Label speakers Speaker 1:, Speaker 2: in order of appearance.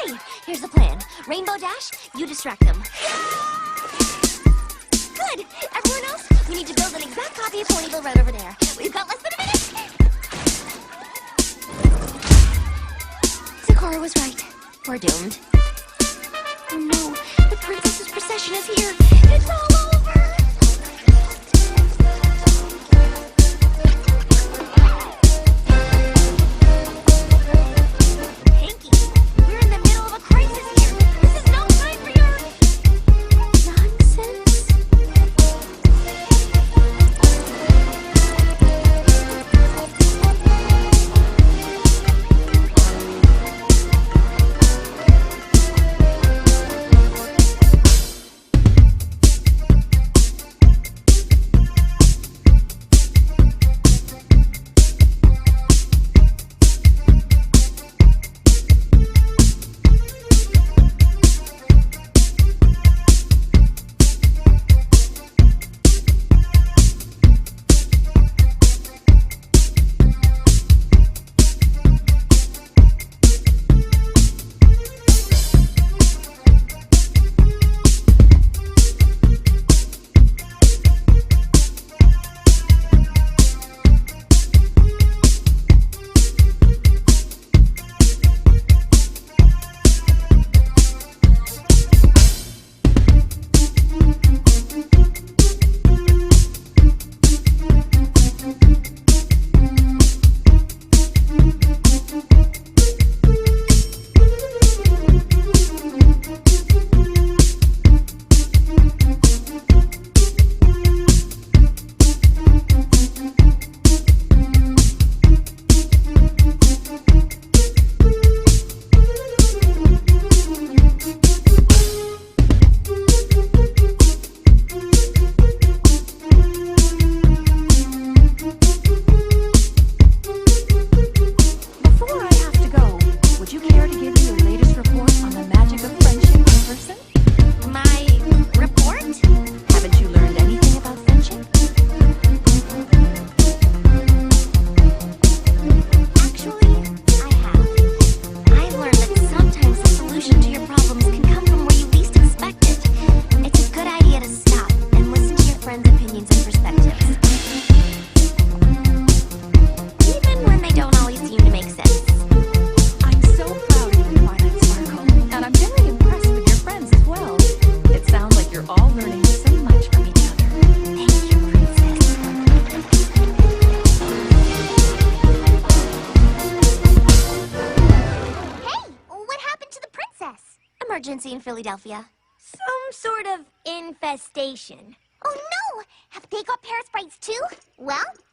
Speaker 1: Okay, here's the plan. Rainbow Dash, you distract them. Good! Everyone else, we need to build an exact copy of Ponyville right over there. We've got less than a minute! Sakura was right. We're doomed. Oh no, the princess's procession is here. It's all over! Pinky, we're in the middle of a crisis here. This is no time for your nonsense. Emergency in Philadelphia.
Speaker 2: Some sort of infestation.
Speaker 1: Oh no! Have they got parasites too?
Speaker 2: Well,